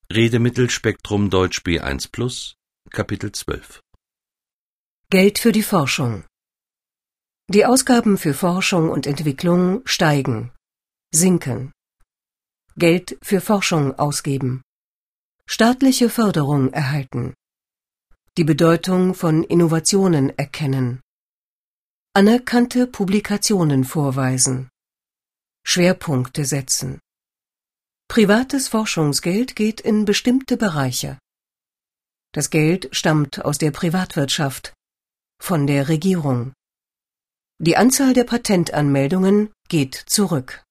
Redemittelspektrum Deutsch B1 Plus, Kapitel 12. Geld für die Forschung. Die Ausgaben für Forschung und Entwicklung steigen, sinken. Geld für Forschung ausgeben. Staatliche Förderung erhalten. Die Bedeutung von Innovationen erkennen. Anerkannte Publikationen vorweisen. Schwerpunkte setzen. Privates Forschungsgeld geht in bestimmte Bereiche. Das Geld stammt aus der Privatwirtschaft, von der Regierung. Die Anzahl der Patentanmeldungen geht zurück.